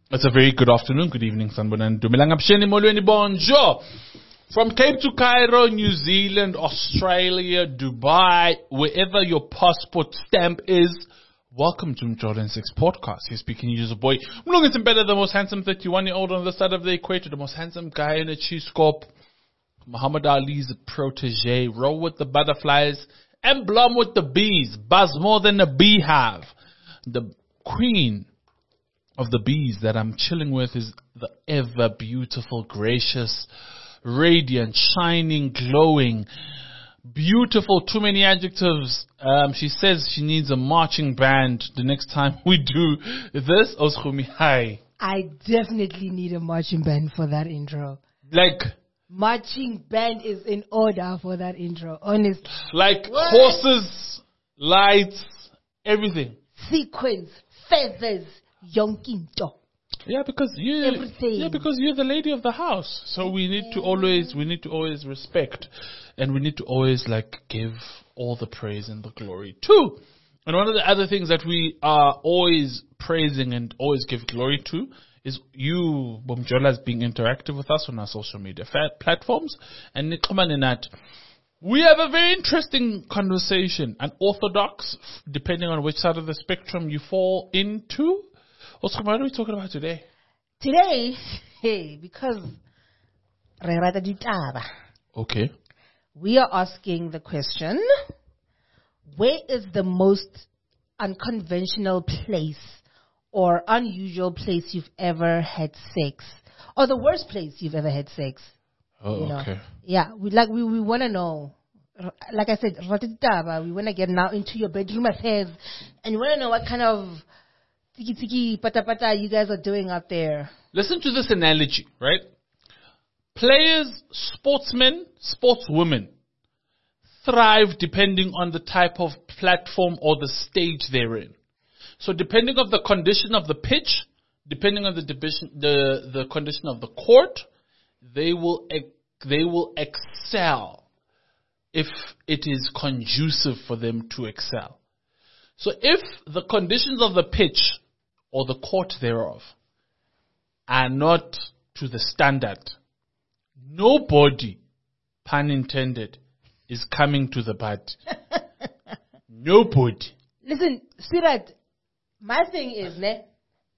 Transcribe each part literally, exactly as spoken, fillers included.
It's a very good afternoon, good evening, Sanbonan. Dumilang Absheni Molweni Bonjour. From Cape to Cairo, New Zealand, Australia, Dubai, wherever your passport stamp is, welcome to Jordan six Podcast. He's speaking to you, boy. Mlungu better, the most handsome thirty-one-year-old on the side of the equator, the most handsome guy in a cheese scope, Muhammad Ali's protege, roll with the butterflies, and blum with the bees, buzz more than a beehive. The queen of the bees that I'm chilling with is the ever beautiful, gracious, radiant, shining, glowing, beautiful, too many adjectives. Um, she says she needs a marching band the next time we do this. Oskumi, hi. I definitely need a marching band for that intro. Like, marching band is in order for that intro, honestly. Like what? Horses, lights, everything. Sequins, feathers, yonkinto. Yeah, because you, everything. Yeah, because you're the lady of the house. So we need to always, we need to always respect, and we need to always like give all the praise and the glory to. And one of the other things that we are always praising and always give glory to is you, Bomjolas, being interactive with us on our social media fat platforms. And Nikomaninat, we have a very interesting conversation. An orthodox, depending on which side of the spectrum you fall into. Also, what are we talking about today? Today, hey, because okay, we are asking the question: where is the most unconventional place or unusual place you've ever had sex, or the worst place you've ever had sex? Oh, you know? okay. Yeah, we like we, we want to know. Like I said, we want to get now into your bedroom affairs, and we want to know what kind of tiki tiki pata pata you guys are doing out there. Listen to this analogy, right? Players, sportsmen, sportswomen thrive depending on the type of platform or the stage they're in. So depending on the condition of the pitch, depending on the division, the the condition of the court, they will they will excel if it is conducive for them to excel. So if the conditions of the pitch or the court thereof are not to the standard, nobody, pun intended, is coming to the party. Nobody. Listen, Sirat, my thing is, ne,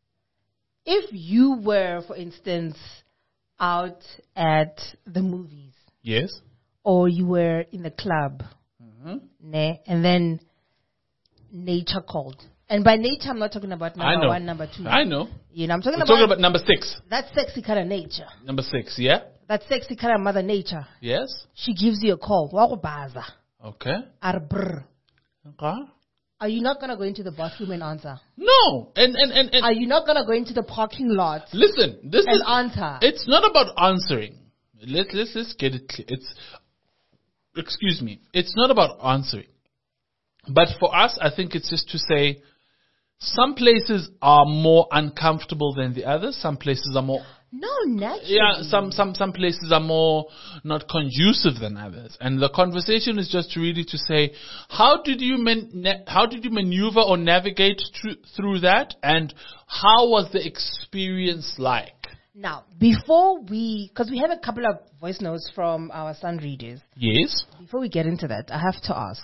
if you were, for instance, out at the movies. Yes. Or you were in the club, mm-hmm. ne, and then nature called. And by nature, I'm not talking about number one, number two. I know. You know, I'm talking We're about... talking about number six. That sexy kind of nature. Number six, yeah? That sexy kind of mother nature. Yes. She gives you a call. Okay. Arbrr. Okay. Are you not going to go into the bathroom and answer? No. And, and, and, and Are you not going to go into the parking lot? Listen, this and is... answer? It's not about answering. Let's, let's, let's get it clear. It's... Excuse me. It's not about answering. But for us, I think it's just to say some places are more uncomfortable than the others. Some places are more... No, naturally. Yeah, some, some, some places are more not conducive than others. And the conversation is just really to say, how did you man, na- how did you maneuver or navigate through, through that? And how was the experience like? Now, before we, because we have a couple of voice notes from our Sun readers. Yes. Before we get into that, I have to ask,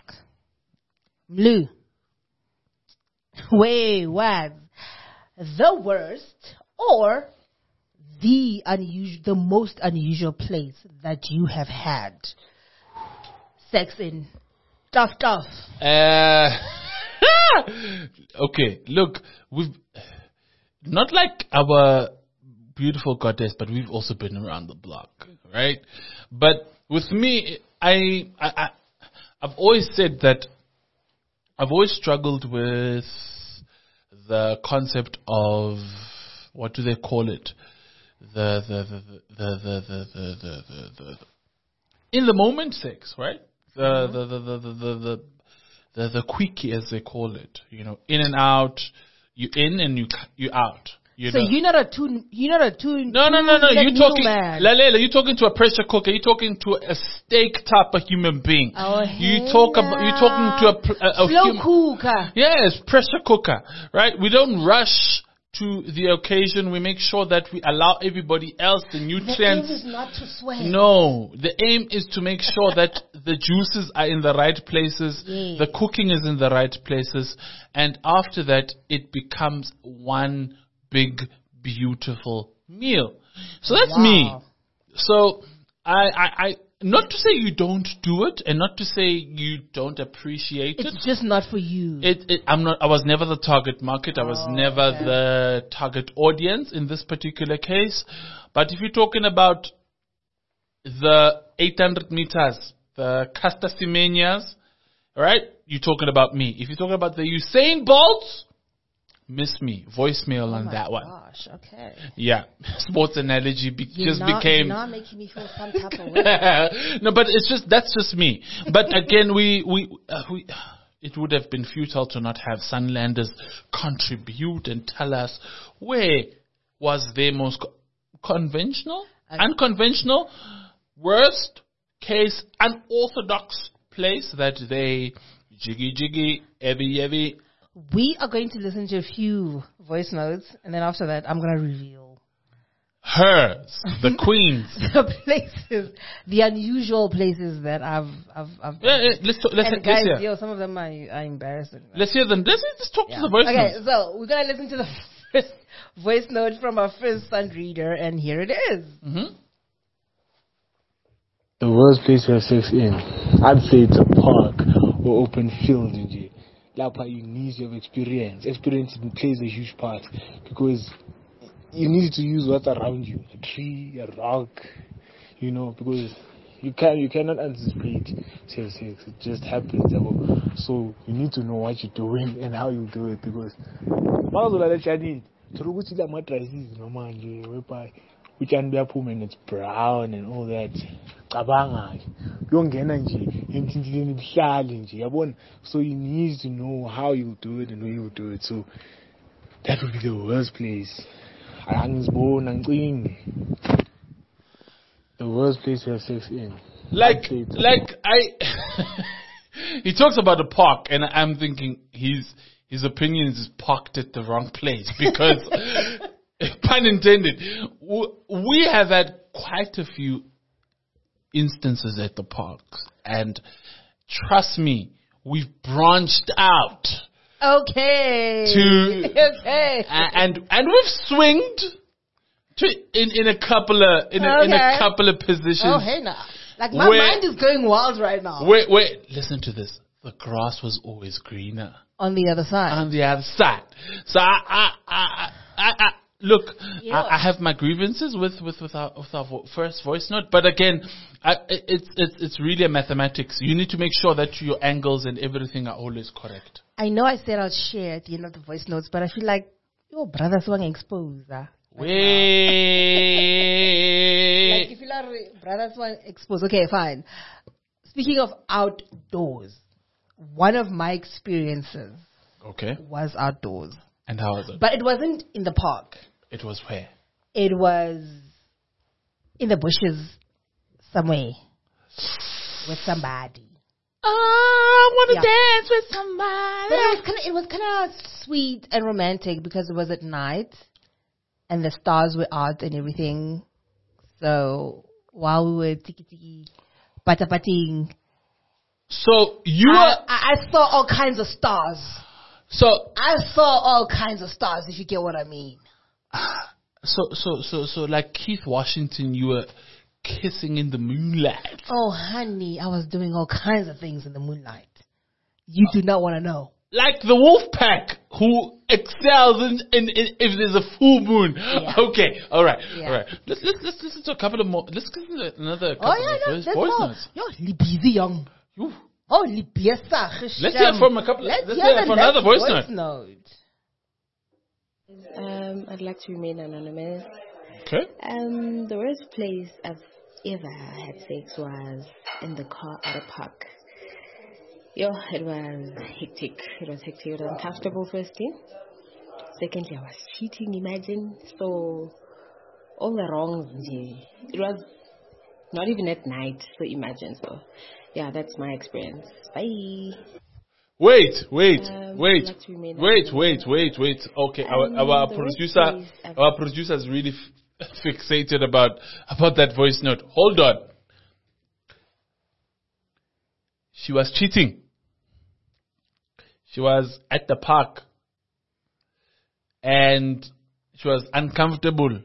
Mlu, where was the worst or the unusual, the most unusual place that you have had sex in? Tough, tough. Uh, okay, look, we've not like our beautiful goddess, but we've also been around the block, right? But with me, I, I, I I've always said that I've always struggled with the concept of, what do they call it? The the the the the the the, the, the, the in the moment sex, right? The, mm-hmm. the, the, the, the the the the the quickie, as they call it, you know, in and out. You in and you you out. You so know. you're not a two. You're not a two. No, no, no, no. You're talking, Lalela. You're talking to a pressure cooker. You're talking to a steak type of human being. Oh, you talk about. You're talking to a, a, a slow hum- cooker. Yes, pressure cooker. Right. We don't rush to the occasion. We make sure that we allow everybody else the The nutrients. aim is not to sweat. No, the aim is to make sure that the juices are in the right places, Yes. the cooking is in the right places, and after that, it becomes one big, beautiful meal. So that's me. Wow. So I, I, I, not to say you don't do it, and not to say you don't appreciate it. It's just not for you. It, it, I'm not. I was never the target market. I was Oh, never okay. the target audience in this particular case. But if you're talking about the eight hundred meters, the Caster Semenias, right? You're talking about me. If you're talking about the Usain Bolts, miss me. Voicemail oh on my that one. gosh, okay. Yeah, sports analogy be- You're just not, became. You're not making me feel some type of way. No, but it's just that's just me. But again, we we uh, we. It would have been futile to not have Sunlanders contribute and tell us where was their most co- conventional, Okay. unconventional, worst case, unorthodox place that they jiggy jiggy, heavy heavy. We are going to listen to a few voice notes, and then after that, I'm going to reveal Hers, the queens. the places, the unusual places that I've, I've, I've. Yeah, yeah, let's talk, let's, and let's guys, hear. yo, some of them are, are embarrassing. Let's hear them. Let's, let's talk Yeah. to the voice Okay, notes. so we're gonna listen to the first voice note from our first Sun reader, and here it is. Mm-hmm. The worst place to have sex in, I'd say it's a park or open field. Nje. Lapha you need to have experience. Experience plays a huge part because you need to use what's around you, a tree, a rock, you know, because you can you cannot anticipate to have sex. It just happens. Yabo. So you need to know what you're doing and how you do it because utshani buyaphuma and it's brown and all that. Cabanga uyongena nje emthintileni ibuhlali nje yabona, so you need to know how you do it and when you do it. So that would be the worst place. Angizibona ngicinge the worst place to have sex in. Like, I'd say it's a like I, he talks about a park, and I'm thinking his his opinion is parked at the wrong place because, pun intended, w- we have had quite a few instances at the parks, and trust me, we've branched out Okay. to okay. a- and and we've swinged to in, in a couple of in a, in a Okay. couple of positions. Oh, hey now. Like, my Where- mind is going wild right now. Wait, wait, listen to this. The grass was always greener On the other side. on the other side. So I, I, I, I, I look, Yeah. I, I have my grievances with, with, with our, with our vo- first voice note, but again, I, it's, it's, it's really a mathematics. You need to make sure that your angles and everything are always correct. I know I said I'll share at the end of the voice notes, but I feel like your brother's one exposed. ah. Like, Wait. if you are brothers one exposed, okay, fine. Speaking of outdoors, one of my experiences Okay. was outdoors, And how was it? but it wasn't in the park. It was where? It was in the bushes somewhere with somebody. I want to Yeah. dance with somebody. But it was kind of it was kind of sweet and romantic because it was at night, and the stars were out and everything. So while we were tiki tiki, pata pating, So you I, are, I I saw all kinds of stars. so, I saw all kinds of stars, if you get what I mean. so, so, so, so, like Keith Washington, you were kissing in the moonlight. Oh, honey, I was doing all kinds of things in the moonlight. You do not want to know. Like the wolf pack who excels in, in, in if there's a full moon. Yeah. Okay, all right, Yeah. all right. Let's, let's, let's listen to a couple of more. Let's listen to another couple Oh, yeah, no, of voice, that's voice all. notes. Yo, li busy young. Ooh. Oh, li biesa. Let's hear from a couple. Let's, Let's hear hear the from another next voice note. note. Um, I'd like to remain anonymous. Okay. Um, the worst place I've ever had sex was in the car at a park. Yo, it was hectic. It was hectic. It was uncomfortable, firstly. Secondly, I was cheating, imagine. So, all the wrongs. nje. It was not even at night, so imagine. So, yeah, that's my experience. Bye. Wait, wait. Um, would Wait, like to remain wait, anonymous. wait, wait, wait. Okay, our Um, our the producer, workplace I've- our producer is really f- fixated about about that voice note. Hold on. She was cheating. She was at the park, and she was uncomfortable.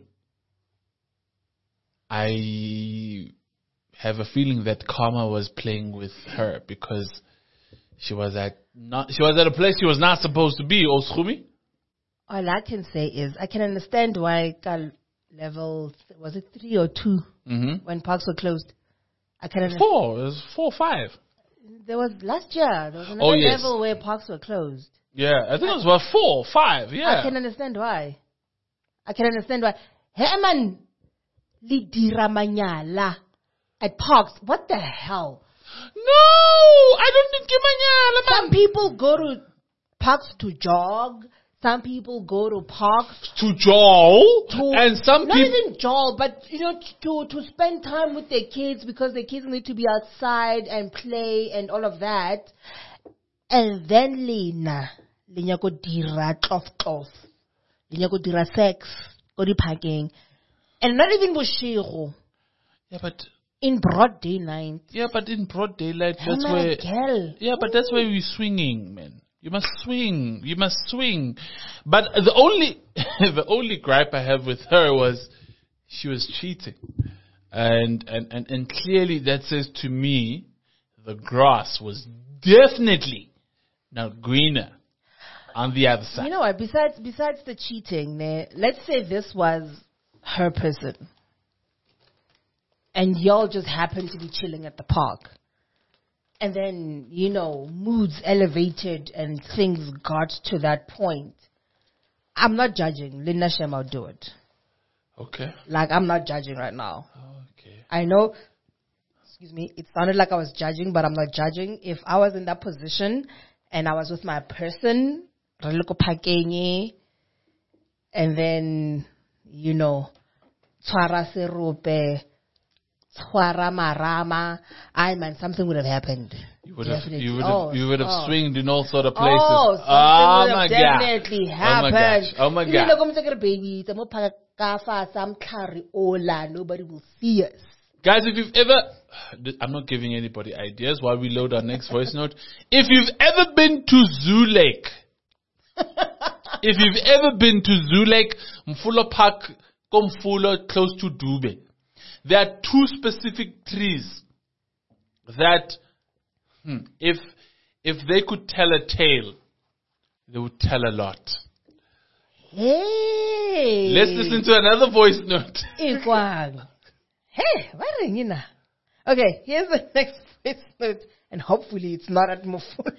I have a feeling that karma was playing with her because she was at not she was at a place she was not supposed to be. Oschumi? All I can say is I can understand why Kal level, was it three or two Mm-hmm. when parks were closed? I can understand. Four. It was four, five. There was last year, there was another Oh, yes. level where parks were closed. Yeah, I think it was about four, five. Yeah. I can understand why. I can understand why. Hey man, lidira manyala at parks. What the hell? No, I don't think Kimanyala, Some people go to parks to jog. Some people go to parks to Joel, to and some not people. even jog, but you know, to to spend time with their kids because their kids need to be outside and play and all of that. And then Lena, Lena go dira tlof tlof, Lena go dira sex, go di parking, and not even boshigo. Yeah, but In broad daylight. yeah, but in broad daylight, that's Hema where. girl. Yeah, but that's where we're swinging, man. You must swing. You must swing. But the only the only gripe I have with her was she was cheating, and and and and clearly that says to me the grass was definitely not greener on the other side. You know what? Besides, besides the cheating, ne, let's say this was her person, and y'all just happened to be chilling at the park, and then you know moods elevated and things got to that point. I'm not judging. Linda Shem, I'll do it. Okay. Like I'm not judging right now. Okay. I know. Excuse me. It sounded like I was judging, but I'm not judging. If I was in that position and I was with my person, and then, you know, Twara Serupe, Twara Marama, I man, something would have happened. You would have, Definitely. you would have, Oh, you would have oh. swinged in all sort of places. Oh, something oh would my have definitely god! happened. Oh my You god! know, come take a baby, some pakafa, some carriola, nobody will see us. Guys, if you've ever, I'm not giving anybody ideas while we load our next voice note. If you've ever been to Zoo Lake, if you've ever been to Zoo Lake, Mfulo Park, Komfulo, close to Dube, there are two specific trees that, hmm, if if they could tell a tale, they would tell a lot. Hey. Let's listen to another voice note. Ikwang. Hey, what are you now? Okay, here's the next voice note, and hopefully it's not at Mufula.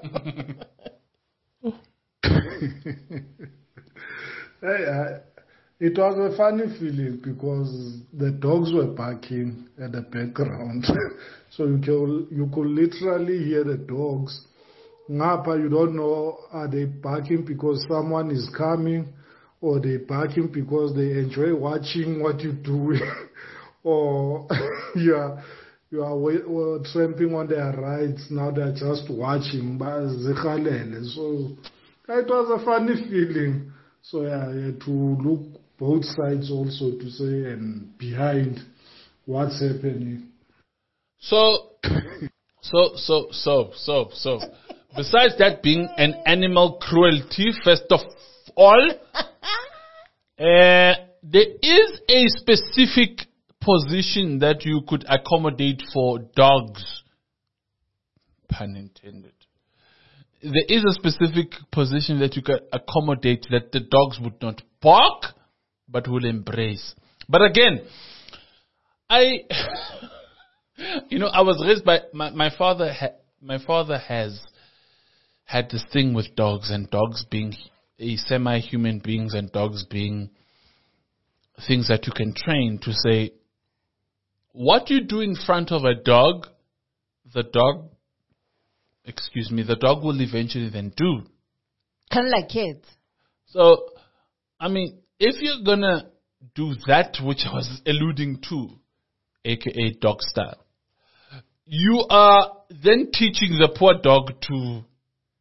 Hey, I, it was a funny feeling because the dogs were barking at the background. So you could, you could literally hear the dogs. Ngapa, you don't know, are they barking because someone is coming, or they barking because they enjoy watching what you do, or you are, you are wait, or tramping on their rides, now they're just watching. So it was a funny feeling. So yeah, you had to look both sides also to say and behind what's happening. So, so, so, so, so, so, besides that being an animal cruelty, first of all, uh, there is a specific position that you could accommodate for dogs. Pun intended. There is a specific position that you could accommodate that the dogs would not bark, but will embrace. But again, I, you know, I was raised by my, my father. Ha, my father has had this thing with dogs, and dogs being a semi-human beings, and dogs being things that you can train to say, what you do in front of a dog, the dog. Excuse me, the dog will eventually then do. Kind of like kids. So, I mean, if you're gonna do that which I was alluding to, aka dog style, you are then teaching the poor dog to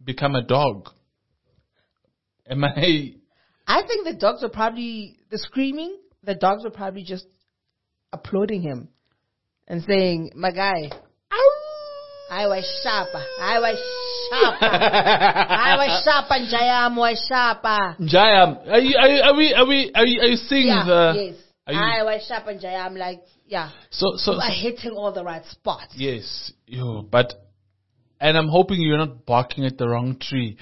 become a dog? Am I? I think the dogs were probably the screaming. The dogs were probably just applauding him and saying, "My guy, I was sharper. I was sharper. I was sharper. Njayam was sharper." Njayam, are you? Are, you, are we? Are we? Are you? Are you seeing Yeah, the? yes. Are you, I was sharper. Njayam, like yeah. so so. You are so hitting all the right spots. yes, yo, but and I'm hoping you're not barking at the wrong tree.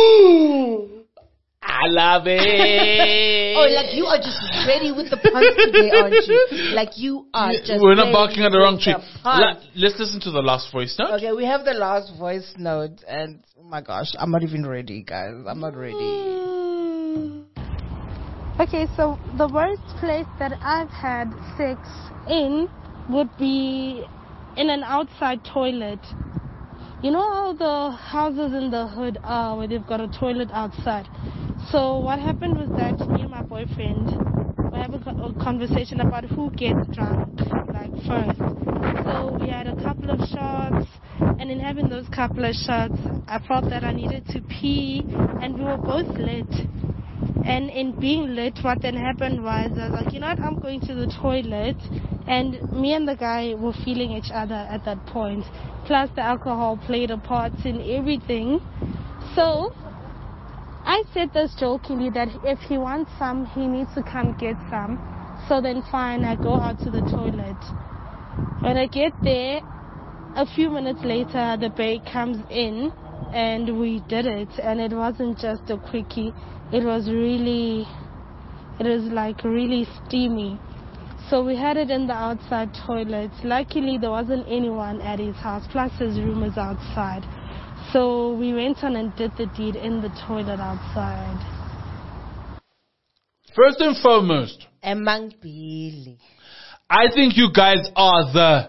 I love it. Oh, like you are just ready with the puns today, aren't you? Like you are just. We're not ready barking at the wrong with tree. the puns. La- let's listen to the last voice note. Okay, we have the last voice note, and oh my gosh, I'm not even ready, guys. I'm not ready. Okay, so the worst place that I've had sex in would be in an outside toilet. You know how the houses in the hood are where they've got a toilet outside? So what happened was that me and my boyfriend were having a conversation about who gets drunk, like first. So we had a couple of shots, and in having those couple of shots, I felt that I needed to pee, and we were both lit. And in being lit, what then happened was, I was like, you know what, I'm going to the toilet. And me and the guy were feeling each other at that point. Plus the alcohol played a part in everything. So I said this jokingly that if he wants some, he needs to come get some. So then fine, I go out to the toilet. When I get there, a few minutes later, the bae comes in and we did it. And it wasn't just a quickie. It was really, it was like really steamy. So we had it in the outside toilet. Luckily, there wasn't anyone at his house. Plus, his room is outside. So we went on and did the deed in the toilet outside. First and foremost, Emang Billy. I think you guys are the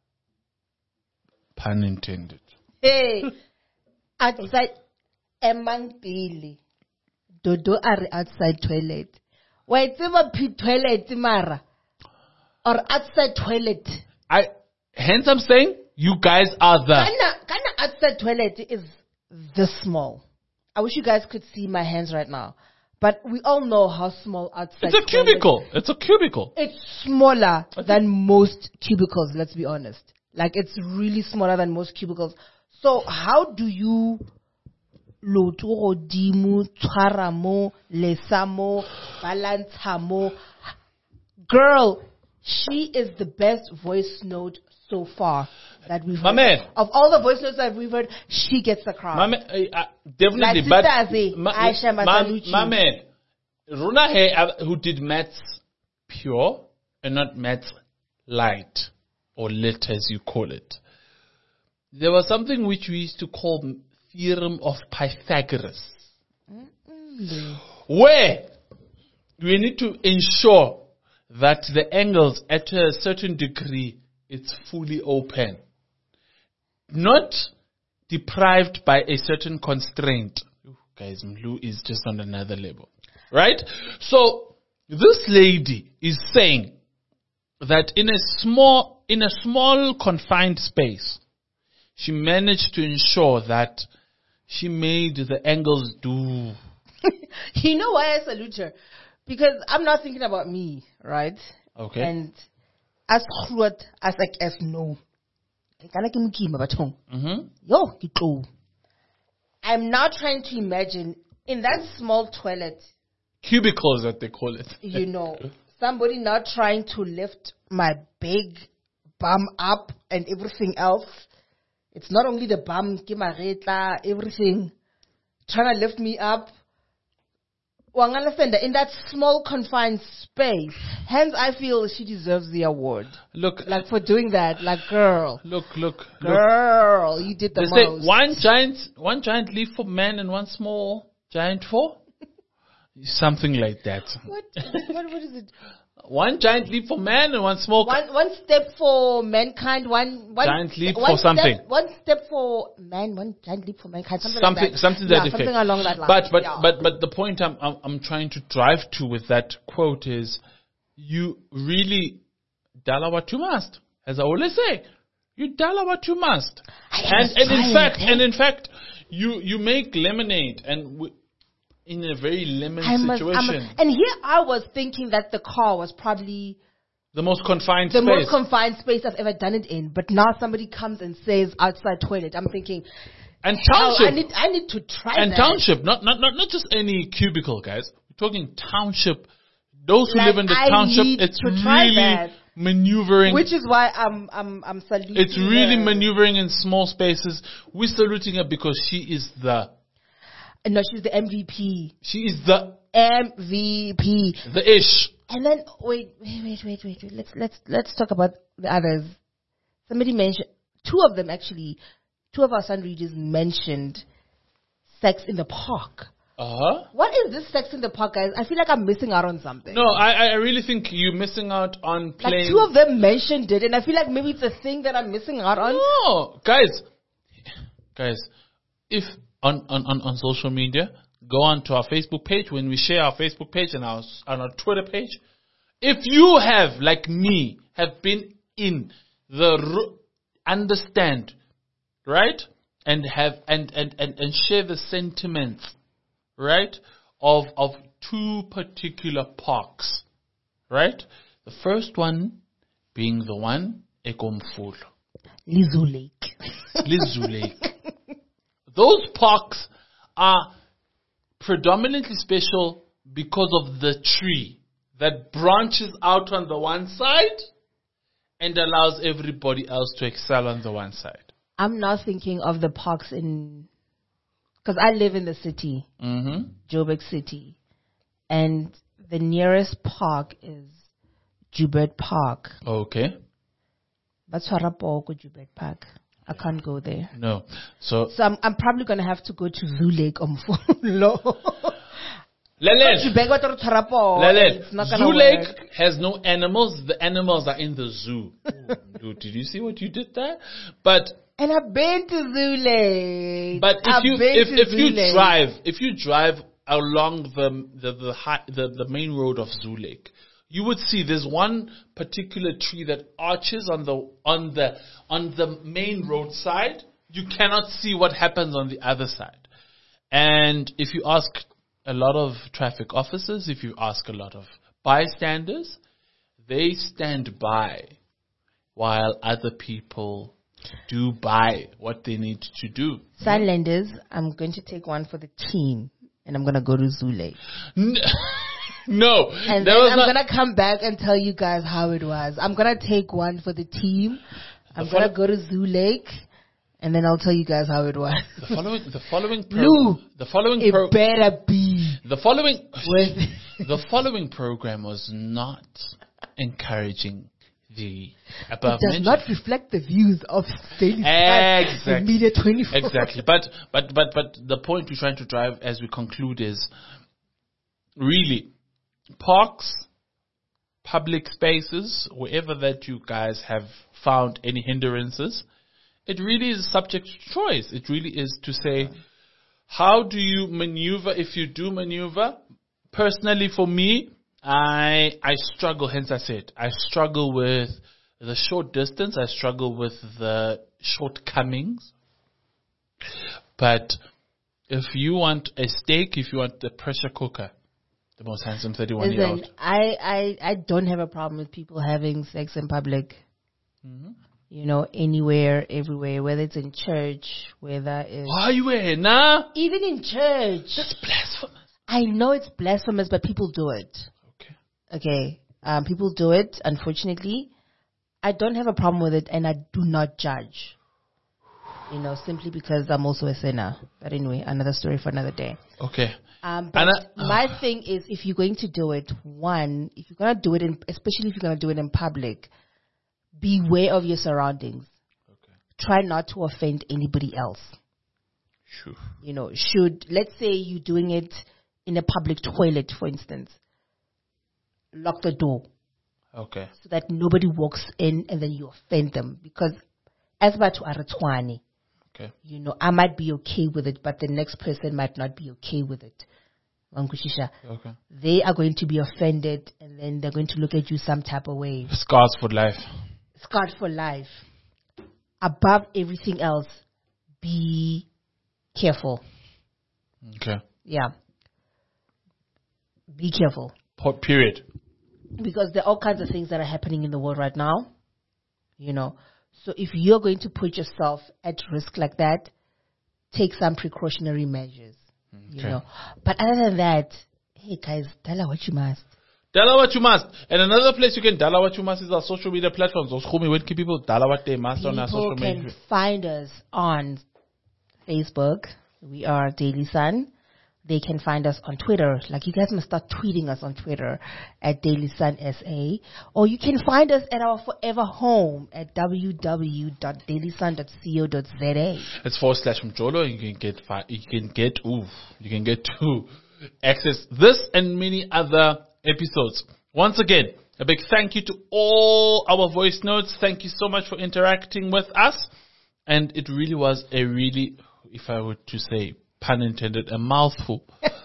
pun intended. Hey, outside Emang Billy. Dodo are outside toilet. Wait, it's p toilet, Mara. Or outside toilet. I hence I'm saying you guys are the. Kana, kana outside toilet is this small. I wish you guys could see my hands right now. But we all know how small outside It's a toilet cubicle. It's a cubicle. It's smaller than most cubicles, let's be honest. Like, it's really smaller than most cubicles. So, how do you loto dimu twaramo lesamo balancamo? Girl, she is the best voice note so far that we've My heard. man. Of all the voice notes that we've heard, she gets the crown. My man, uh, uh, definitely, Like but Sister Aze, ma- Aisha ma- Masalucci. my man, Runa Hay, uh, who did maths pure and not maths light or lit as you call it. There was something which we used to call theorem of Pythagoras, mm-hmm. where we need to ensure that the angles at a certain degree it's fully open, not deprived by a certain constraint. Ooh, guys, Mlu is just on another level, right? So this lady is saying that in a small, in a small confined space, she managed to ensure that she made the angles do. You know why I salute her? Because I'm not thinking about me, right? Okay. And as groot as ek as no. Mm-hmm. Yo, ke tlo. I'm now trying to imagine in that small toilet, Cubicles, that they call it. you know, somebody now trying to lift my big bum up and everything else. It's not only the bum, ke magetla, everything. Trying to lift me up. Well, I understand that in that small confined space, hence I feel she deserves the award. Look, Like for doing that, like girl, look, look, look. girl, you did the They say most. one giant, one giant leap for man and one small giant for something like that. What? What? What is it? One giant leap for man and one small. One one step for mankind, one one Giant leap one for something. Step, one step for man, one giant leap for mankind. Something, something, like that. something yeah, that something effect. along that line. But but yeah. but but the point I'm, I'm I'm trying to drive to with that quote is, you really dollar what you must, as I always say. You dollar what you must, I and was and in trying, fact eh? and in fact, you you make lemonade, and w- in a very lemon I must, I situation, must, and here I was thinking that the car was probably the most confined the space. most confined space I've ever done it in. But now somebody comes and says outside toilet. I'm thinking, and hell, township, I need, I need to try and that. township, not not not not just any cubicle, guys. We're talking township. Those who Like, live in the I township, need it's to try really that. maneuvering. Which is why I'm I'm I'm saluting. It's really her. maneuvering in small spaces. We're saluting her because she is the No, she's the M V P. she is the M V P. the ish. And then wait, wait, wait, wait, wait, wait. Let's let's let's talk about the others. Somebody mentioned two of them actually. Two of our sun readers mentioned sex in the park. Uh huh. What is this sex in the park, guys? I feel like I'm missing out on something. No, I I really think you're missing out on like playing. two of them mentioned it, and I feel like maybe it's a thing that I'm missing out on. No, guys, guys, if on, on, on, on social media, go on to our Facebook page when we share our Facebook page and our on our Twitter page. If you have, like me, have been in the ro- understand, right, and have and, and, and, and share the sentiments, right, of of two particular parks, right. The first one being the one eKomfulo. Lizu Lake. Lizu Lake. Those parks are predominantly special because of the tree that branches out on the one side and allows everybody else to excel on the one side. I'm now thinking of the parks in, because I live in the city, Mm-hmm. Joburg City, and the nearest park is Joburg Park. Okay. That's Harapoko Joburg Park. I can't go there. No. So, So I'm, I'm probably going to have to go to Zoo Lake Omfulo. Lelet. Joburg wa tlo Tharapo, Lelet. it's not gonna Zoo work. Lake has no animals. The animals are in the zoo. Dude, did you see what you did there? But And I've been to Zoo Lake. But if I've you been if, to if Zoo you Lake. drive if you drive along the the the, high, the the main road of Zoo Lake, you would see there's one particular tree that arches on the on the on the main road side. You cannot see what happens on the other side. And if you ask a lot of traffic officers, if you ask a lot of bystanders, they stand by while other people do by what they need to do. Sunlanders, I'm going to take one for the team, and I'm going to go to Zoo Lake. N- no, And that then was I'm not- going to come back and tell you guys how it was. I'm going to take one for the team. I'm The going to follow- go to Zoo Lake, and then I'll tell you guys how it was. the following. The following. Pro- Lou, the following. it Pro- better be the following. with... the following program was not encouraging the above It does mentioned. not reflect the views of Daily Sky Exactly. and Media twenty-four. Exactly. But but but but the point we're trying to drive as we conclude is really parks, public spaces, wherever that you guys have found any hindrances, it really is subject to choice. It really is to say, how do you maneuver if you do maneuver? Personally, for me, I I struggle, hence I said, I struggle with the short distance, I struggle with the shortcomings. But if you want a steak, if you want a pressure cooker, the most handsome thirty-one year Listen, old. I, I, I don't have a problem with people having sex in public. Mm-hmm. You know, anywhere, everywhere, whether it's in church, whether it's... Why are you wearing, nah? Even in church. That's blasphemous. I know it's blasphemous, but people do it. Okay. Okay. Um, people do it, unfortunately. I don't have a problem with it, and I do not judge. You know, simply because I'm also a sinner. But anyway, another story for another day. Okay. Um, but And I- my thing is, if you're going to do it, one, if you're going to do it, in, especially if you're going to do it in public, beware of your surroundings. Okay. Try not to offend anybody else. Sure. You know, should, let's say you're doing it in a public toilet, for instance, lock the door Okay. so that nobody walks in and then you offend them. Because as batu aratwani, Okay. you know, I might be okay with it, but the next person might not be okay with it. Wankushisha. Okay. They are going to be offended, and then they're going to look at you some type of way. Scars for life. Scarred for life. Above everything else, be careful. Okay. Yeah. Be careful. Po- Period. Because there are all kinds of things that are happening in the world right now. You know. So if you're going to put yourself at risk like that, take some precautionary measures. You Okay. know. But other than that, hey guys, tell her what you must. Dala what you must. And another place you can dala what you must is our social media platforms. Those whom we keep people dala what they must on our People social can media. find us on Facebook. We are Daily Sun. They can find us on Twitter. Like, you guys must start tweeting us on Twitter at Daily Sun S A. Or you can find us at our forever home at w w w dot daily sun dot co dot z a. It's forward slash from Jolo. You can get fi- you can get ooh you can get to access this and many other episodes. Once again, a big thank you to all our voice notes. Thank you so much for interacting with us. And it really was a really, if I were to say, pun intended, a mouthful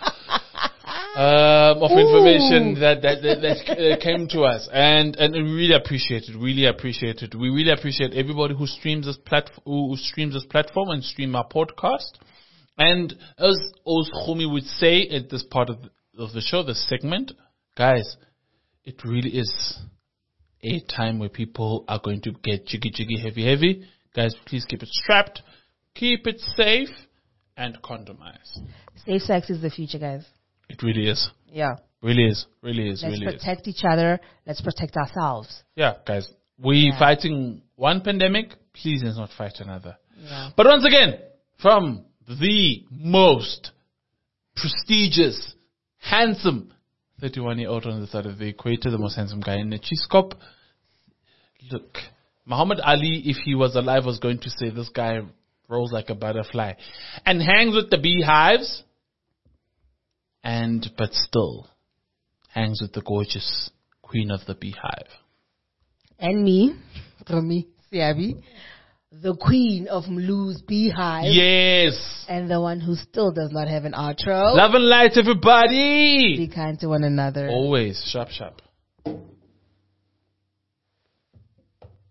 um, of information that that, that, that uh, came to us, and and we really appreciate it. Really appreciate it. We really appreciate everybody who streams this platform, who streams this platform and stream our podcast. And as Oshumi would say at this part of the, of the show, this segment, guys, it really is a time where people are going to get jiggy jiggy, heavy heavy. Guys, please keep it strapped, keep it safe, and condomize. Safe sex is the future, guys. It really is. Yeah. Really is. Really is. Let's really is. protect each other. Let's protect ourselves. Yeah, guys. We Yeah. fighting one pandemic. Please let's not fight another. Yeah. But once again, from the most prestigious, handsome thirty-one-year-old on the side of the equator, the most handsome guy in the Chiscop. Look, Muhammad Ali, if he was alive, was going to say this guy rolls like a butterfly and hangs with the beehives, and but still hangs with the gorgeous queen of the beehive. And me, Romy Siabi, the queen of Mlu's beehive. Yes. And the one who still does not have an outro. Love and light, everybody. Be kind to one another. Always. Sharp, sharp.